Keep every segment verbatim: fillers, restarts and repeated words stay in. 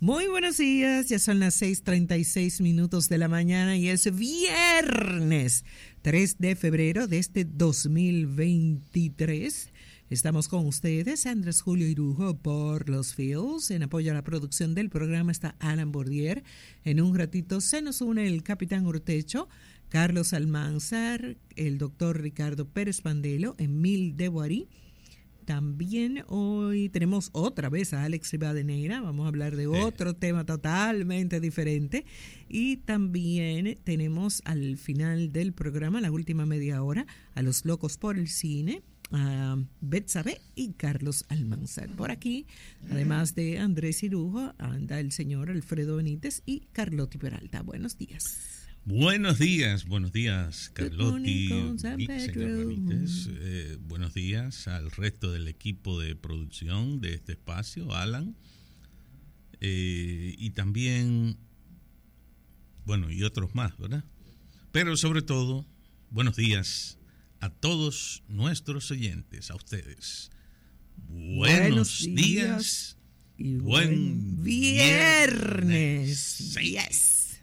Muy buenos días, ya son las seis treinta y seis minutos de la mañana y es viernes tres de febrero de este dos mil veintitrés. Estamos con ustedes, Andrés Julio Irujo por los Fields. En apoyo a la producción del programa está Alan Bordier. En un ratito se nos une el capitán Urtecho, Carlos Almanzar, el doctor Ricardo Pérez Pandelo, Emil de Boarí. También hoy tenemos otra vez a Alex Rivadeneira, vamos a hablar de otro tema totalmente diferente. Y también tenemos al final del programa, la última media hora, a los locos por el cine, a Betsabe y Carlos Almanzar. Por aquí, además de Andrés Irujo, anda el señor Alfredo Benítez y Carlotti Peralta. Buenos días. Buenos días, buenos días, Carlotti y señor Benítez. Eh, buenos días al resto del equipo de producción de este espacio, Alan. Eh, y también, bueno, y otros más, ¿verdad? Pero sobre todo, buenos días a todos nuestros oyentes, a ustedes. Buenos, buenos días, días y buen, buen viernes. viernes. Yes.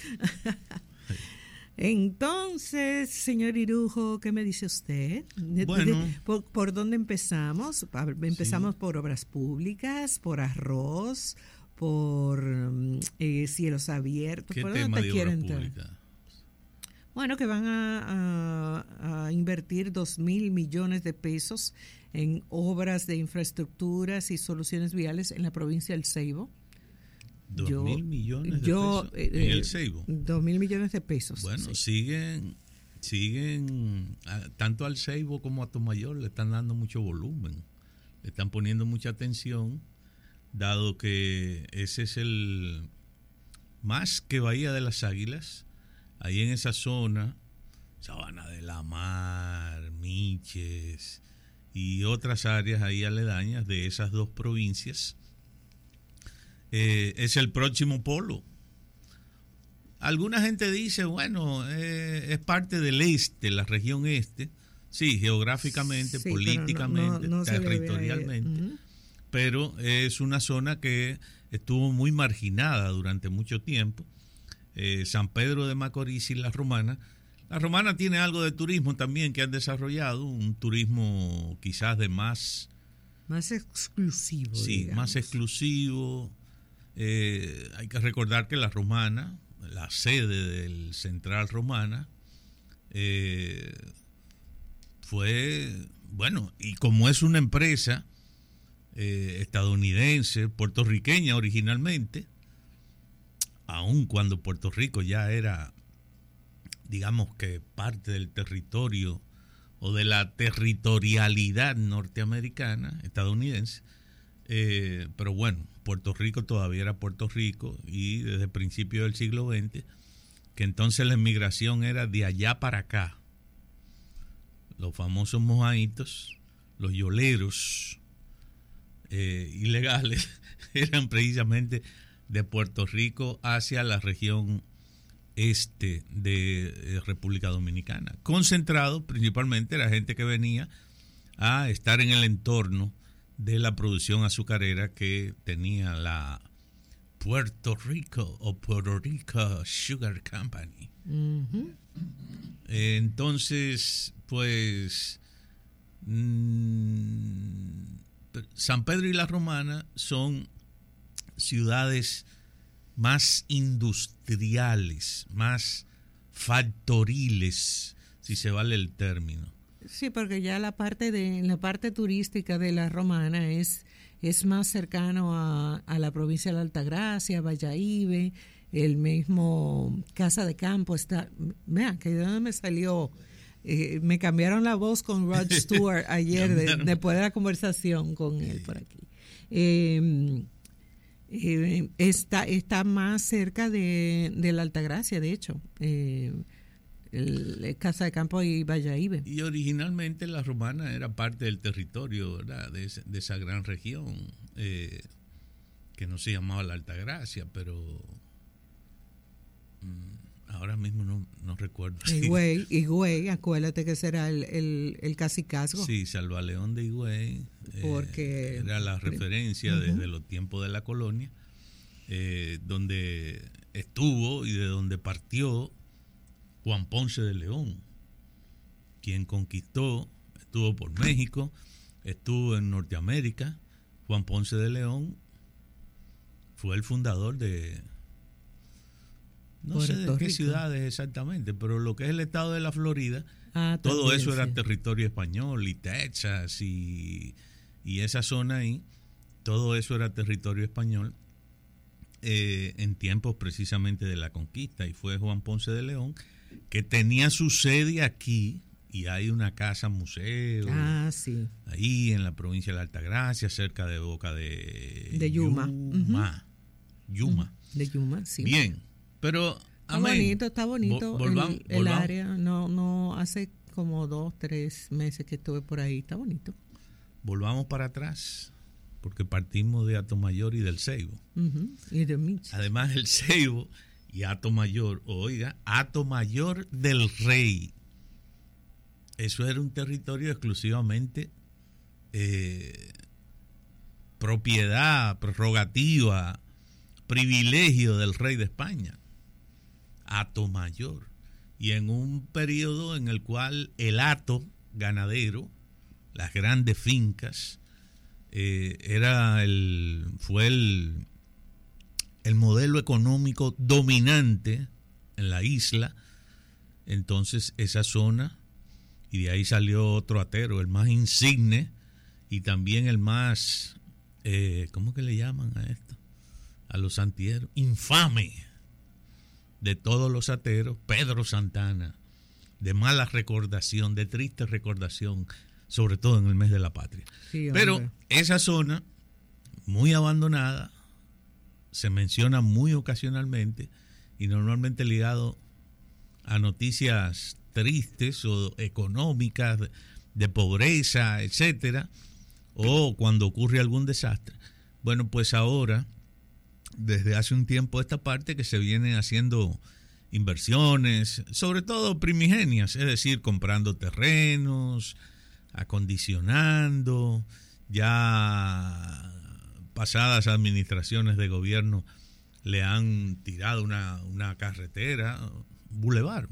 Entonces, señor Irujo, ¿qué me dice usted? Bueno, ¿Por, por dónde empezamos? Empezamos sí. por obras públicas, por arroz, por eh, cielos abiertos. ¿Qué ¿Por tema dónde de quieren obra entrar? pública? Bueno, que van a, a, a invertir dos mil millones de pesos en obras de infraestructuras y soluciones viales en la provincia del Ceibo. Dos yo, mil millones de yo, pesos en eh, el Ceibo. Dos mil millones de pesos. Bueno, sí. siguen, siguen, a, tanto al Ceibo como a Tomayor le están dando mucho volumen, le están poniendo mucha atención, dado que ese es el, más que Bahía de las Águilas, ahí en esa zona, Sabana de la Mar, Miches y otras áreas ahí aledañas de esas dos provincias, Eh, es el próximo polo. Alguna gente dice, bueno, eh, es parte del este, la región este, sí, geográficamente, sí, políticamente, no, no, no territorialmente, uh-huh. pero es una zona que estuvo muy marginada durante mucho tiempo. Eh, San Pedro de Macorís y La Romana. La Romana tiene algo de turismo también que han desarrollado, un turismo quizás de más... Más exclusivo. Sí, digamos. más exclusivo. Eh, hay que recordar que La Romana, la sede del Central Romana, eh, fue, bueno, y como es una empresa eh, estadounidense, puertorriqueña originalmente, aun cuando Puerto Rico ya era, digamos que parte del territorio o de la territorialidad norteamericana, estadounidense, eh, pero bueno, Puerto Rico todavía era Puerto Rico y desde el principio del siglo veinte, que entonces la inmigración era de allá para acá. Los famosos mojaditos, los yoleros eh, ilegales eran precisamente de Puerto Rico hacia la región este de eh, República Dominicana, concentrado principalmente la gente que venía a estar en el entorno de la producción azucarera que tenía la Puerto Rico o Puerto Rico Sugar Company. Uh-huh. Eh, entonces, pues mmm, San Pedro y La Romana son ciudades más industriales, más factoriles, si se vale el término. Sí, porque ya la parte de la parte turística de La Romana es es más cercano a, a la provincia de la Altagracia, Valladolid, el mismo Casa de Campo está. Vean que de dónde me salió, eh, me cambiaron la voz con Rod Stewart ayer de, después de la conversación con él por aquí. Eh, eh, está está más cerca de, de la Altagracia, de hecho. Eh, El, el Casa de Campo y Valladolid. Y originalmente La Romana era parte del territorio, ¿verdad?, de, de esa gran región, eh, que no se llamaba la Altagracia, pero mmm, ahora mismo no, no recuerdo. Higüey, Higüey, acuérdate que será el, el, el cacicazgo. Sí, Salvaleón de Higüey, porque eh, era la referencia uh-huh. desde los tiempos de la colonia. eh, donde estuvo y de donde partió Juan Ponce de León, quien conquistó, estuvo por México, estuvo en Norteamérica. Juan Ponce de León fue el fundador de, no Puerto sé de qué Rico. Ciudades exactamente, pero lo que es el estado de la Florida, ah, todo también, eso era sí. territorio español, y Texas y, y esa zona ahí, todo eso era territorio español eh, en tiempos precisamente de la conquista, y fue Juan Ponce de León que tenía su sede aquí, y hay una casa museo ah, sí. ahí en la provincia de la Altagracia, cerca de Boca de, de Yuma. Yuma. Uh-huh. Yuma. De Yuma, sí. Bien, pero está amén. bonito, está bonito Vol- volvamos, el, el volvamos. área. No, no, hace como dos, tres meses que estuve por ahí, está bonito. Volvamos para atrás, porque partimos de Atomayor y del Ceibo. Uh-huh. Y de Miches. Además, el Ceibo y Atomayor, oiga, Atomayor del Rey. Eso era un territorio exclusivamente eh, propiedad, prerrogativa, privilegio del rey de España, Atomayor. Y en un periodo en el cual el hato ganadero, las grandes fincas, eh, era el, fue el, el modelo económico dominante en la isla. Entonces esa zona, y de ahí salió otro atero, el más insigne y también el más, eh, ¿cómo que le llaman a esto? A los antieros, infame de todos los ateros, Pedro Santana, de mala recordación, de triste recordación, sobre todo en el mes de la patria. Sí, pero esa zona, muy abandonada, se menciona muy ocasionalmente y normalmente ligado a noticias tristes o económicas, de, de pobreza, etcétera, o cuando ocurre algún desastre. Bueno, pues ahora, desde hace un tiempo esta parte que se vienen haciendo inversiones, sobre todo primigenias, es decir, comprando terrenos, acondicionando, ya pasadas administraciones de gobierno le han tirado una, una carretera, bulevar.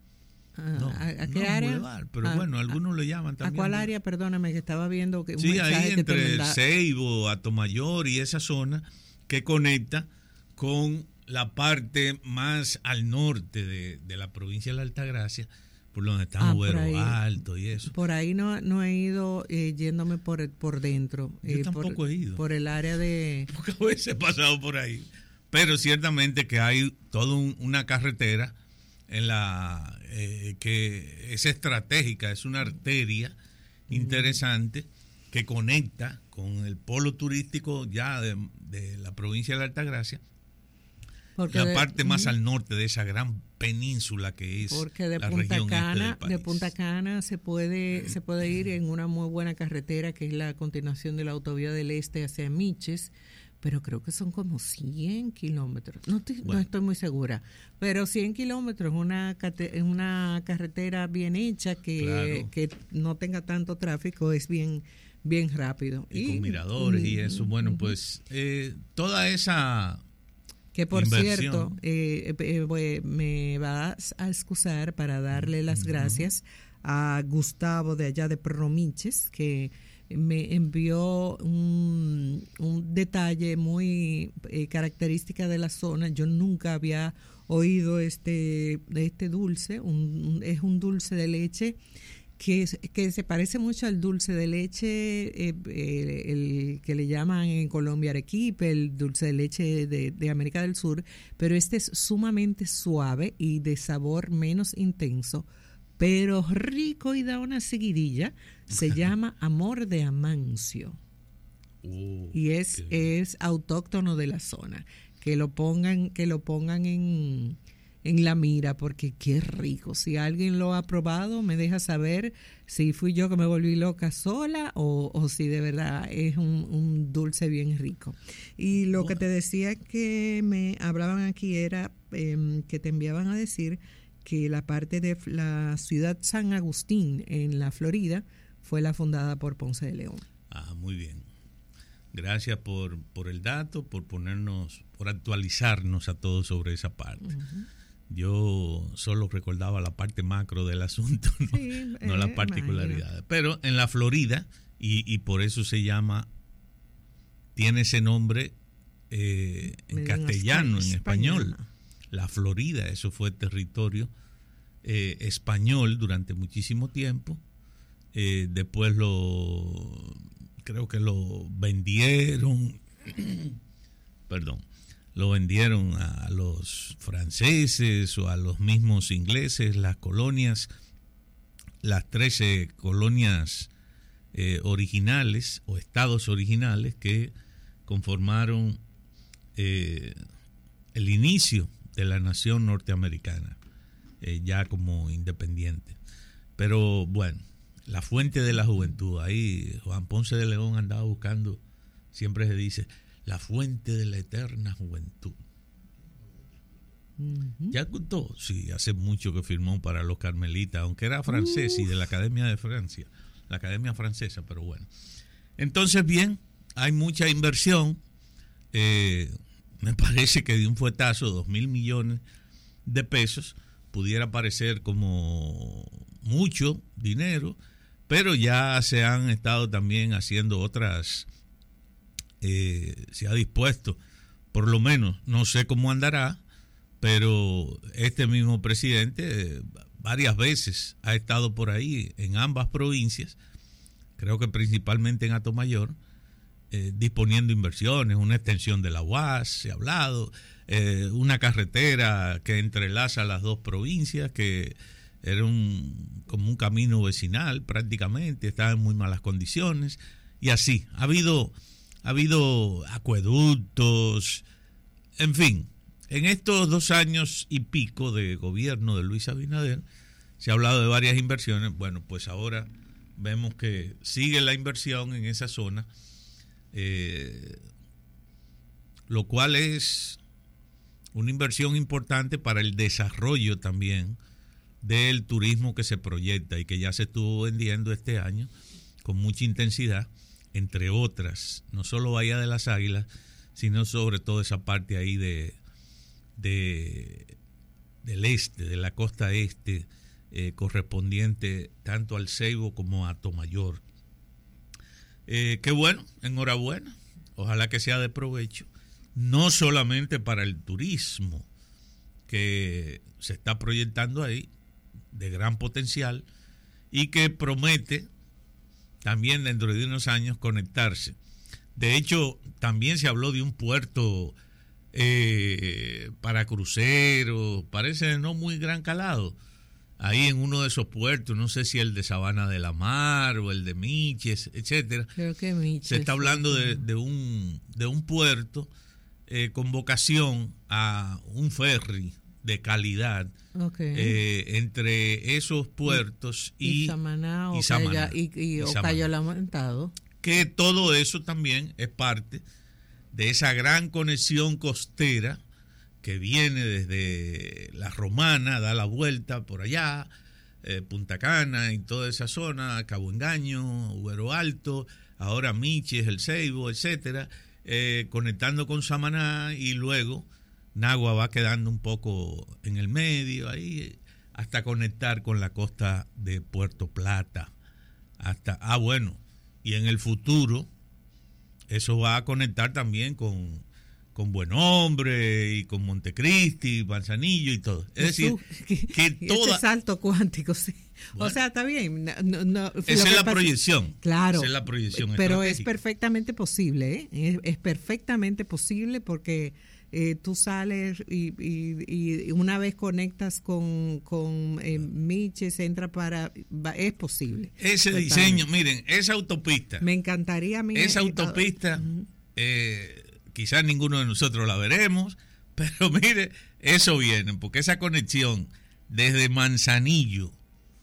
No, ¿A, a qué no, área? Boulevard, pero ah, bueno, algunos a, lo llaman también. ¿A cuál área? Perdóname, que estaba viendo que un sí, mensaje ahí que entre te el manda... Ceibo, Atomayor y esa zona que conecta con la parte más al norte de, de la provincia de la Altagracia, por donde está ah, Muero Alto y eso. Por ahí no, no he ido eh, yéndome por, por dentro. Yo eh, tampoco por, he ido. Por el área de... Pocas veces he pasado por ahí. Pero ciertamente que hay toda un, una carretera en la eh, que es estratégica, es una arteria interesante que conecta con el polo turístico ya de, de la provincia de la Altagracia, porque la de, parte más uh, al norte de esa gran península que es porque de la Punta región Cana, este del país. De Punta Cana se puede se puede ir en una muy buena carretera que es la continuación de la autovía del Este hacia Miches, pero creo que son como cien kilómetros, no, te, bueno. no estoy muy segura, pero cien kilómetros, una, una carretera bien hecha que, claro. que no tenga tanto tráfico, es bien, bien rápido. Y, y con miradores y, y eso, bueno, uh-huh. pues eh, toda esa... Que por inversión. cierto, eh, eh, me vas a excusar para darle las uh-huh. gracias a Gustavo de allá de Promiches, que me envió un, un detalle muy eh, característica de la zona. Yo nunca había oído este, este dulce, un, un, es un dulce de leche que, que se parece mucho al dulce de leche, eh, eh, el que le llaman en Colombia arequipe, el dulce de leche de, de América del Sur, pero este es sumamente suave y de sabor menos intenso, pero rico y da una seguidilla. Se llama Amor de Amancio. Oh, y es, es autóctono de la zona. Que lo pongan, que lo pongan en, en la mira, porque qué rico. Si alguien lo ha probado, me deja saber si fui yo que me volví loca sola o, o si de verdad es un, un dulce bien rico. Y lo oh. que te decía que me hablaban aquí era eh, que te enviaban a decir que la parte de la ciudad San Agustín en la Florida fue la fundada por Ponce de León. Ah, muy bien. Gracias por, por el dato, por ponernos, por actualizarnos a todos sobre esa parte. Uh-huh. Yo solo recordaba la parte macro del asunto, no, sí, no eh, las particularidades. Imagino. Pero en la Florida, y, y por eso se llama, tiene ese nombre eh, en castellano, en español. La Florida, eso fue territorio eh, español durante muchísimo tiempo. Eh, después lo, creo que lo vendieron, perdón. Lo vendieron a los franceses o a los mismos ingleses, las colonias, las trece colonias eh, originales o estados originales que conformaron eh, el inicio de la nación norteamericana, eh, ya como independiente. Pero bueno, la fuente de la juventud, ahí Juan Ponce de León andaba buscando, siempre se dice, la fuente de la eterna juventud. Uh-huh. ¿Ya contó? Sí, hace mucho que firmó para los Carmelitas, aunque era francés uh. y de la Academia de Francia, la Academia Francesa, pero bueno. Entonces, bien, hay mucha inversión. Eh, me parece que de un fuetazo, dos mil millones de pesos, pudiera parecer como mucho dinero, pero ya se han estado también haciendo otras... Eh, se ha dispuesto, por lo menos, no sé cómo andará, pero este mismo presidente eh, varias veces ha estado por ahí en ambas provincias, creo que principalmente en Atomayor, eh, disponiendo inversiones, una extensión de la U A S, se ha hablado, eh, una carretera que entrelaza las dos provincias, que era un, como un camino vecinal prácticamente, estaba en muy malas condiciones, y así, ha habido... Ha habido acueductos, en fin, en estos dos años y pico de gobierno de Luis Abinader se ha hablado de varias inversiones. Bueno, pues ahora vemos que sigue la inversión en esa zona, eh, lo cual es una inversión importante para el desarrollo también del turismo que se proyecta y que ya se estuvo vendiendo este año con mucha intensidad, entre otras, no solo Bahía de las Águilas, sino sobre todo esa parte ahí de, de del este, de la costa este, eh, correspondiente tanto al Ceibo como a Atomayor. Eh, qué bueno, enhorabuena, ojalá que sea de provecho, no solamente para el turismo que se está proyectando ahí, de gran potencial, y que promete también dentro de unos años conectarse. De hecho, también se habló de un puerto eh, para cruceros, parece no muy gran calado, ahí en uno de esos puertos, no sé si el de Sabana de la Mar o el de Miches, etcétera. Creo que Miches. Se está hablando de, de un de un puerto eh, con vocación a un ferry de calidad, okay. eh, entre esos puertos y, y Samaná, y, Samaná, y, y, y Ocayo Lamentado. Que todo eso también es parte de esa gran conexión costera que viene desde la Romana, da la vuelta por allá, eh, Punta Cana y toda esa zona, Cabo Engaño, Uero Alto, ahora Miches, El Ceibo, etcétera, eh, conectando con Samaná, y luego Nagua va quedando un poco en el medio ahí, hasta conectar con la costa de Puerto Plata. Hasta, ah, bueno, y en el futuro eso va a conectar también con, con Buen Hombre y con Montecristi, Manzanillo y todo. Es decir, que, que toda... Este salto cuántico, sí. Bueno, o sea, está bien. No, no, esa es la pasa... proyección. Claro. Esa es la proyección pero es perfectamente posible, ¿eh? Es, es perfectamente posible porque... Eh, tú sales y, y, y una vez conectas con, con eh, Miches, entra para... Va, es posible. Ese diseño, miren, esa autopista... Me encantaría a mí... Esa autopista, uh-huh. eh, quizás ninguno de nosotros la veremos, pero mire, eso viene, porque esa conexión desde Manzanillo,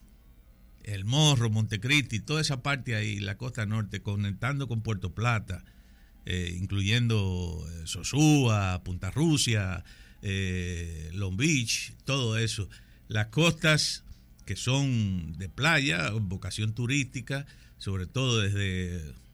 El Morro, Montecristi, toda esa parte ahí, la costa norte, conectando con Puerto Plata, Eh, incluyendo eh, Sosúa, Punta Rusia, eh, Long Beach, todo eso. Las costas que son de playa, vocación turística, sobre todo desde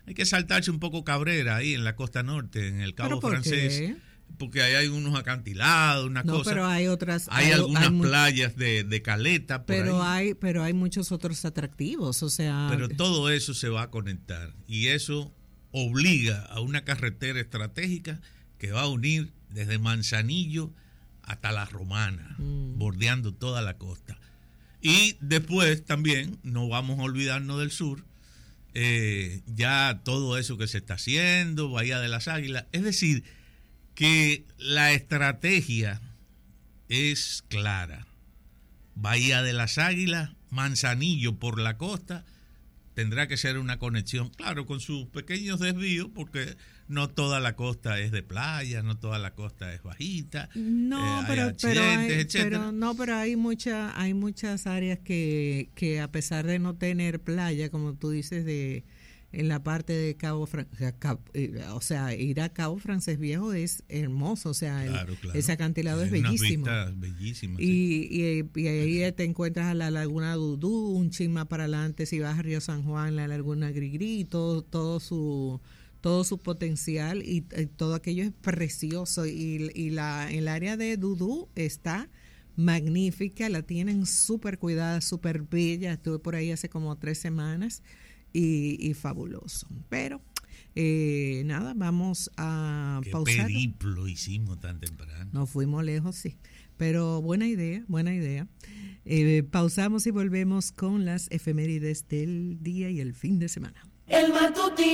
hay que saltarse un poco Cabrera ahí en la costa norte, en el Cabo ¿Por Francés. qué? Porque ahí hay unos acantilados, una no, cosa. Pero hay otras. Hay, hay algunas hay playas mu- de, de caleta. Por pero ahí. hay, pero hay muchos otros atractivos, o sea. Pero todo eso se va a conectar y eso obliga a una carretera estratégica que va a unir desde Manzanillo hasta La Romana, mm. bordeando toda la costa. Y después también no vamos a olvidarnos del sur, eh, ya todo eso que se está haciendo, Bahía de las Águilas, es decir, que la estrategia es clara. Bahía de las Águilas, Manzanillo por la costa, tendrá que ser una conexión, claro, con sus pequeños desvíos, porque no toda la costa es de playa, no toda la costa es bajita, no, eh, pero, hay pero, hay, etcétera. pero no, pero hay mucha, hay muchas áreas que, que a pesar de no tener playa, como tú dices, de en la parte de Cabo, Fran- Cabo eh, o sea, ir a Cabo Francés Viejo es hermoso, o sea, claro, el, claro. ese acantilado es bellísimo. bellísima, y, sí. y, y ahí te encuentras a la Laguna Dudú, un chin más para adelante, si vas a Río San Juan, la Laguna Grigri, todo, todo su todo su potencial y, y todo aquello es precioso y, y la el área de Dudú está magnífica, la tienen súper cuidada, súper bella, estuve por ahí hace como tres semanas y, y fabuloso, pero eh, nada, vamos a ¿Qué pausar. periplo hicimos tan temprano? Nos fuimos lejos, sí, pero buena idea, buena idea. Eh, pausamos y volvemos con las efemérides del día y el fin de semana. El matutino.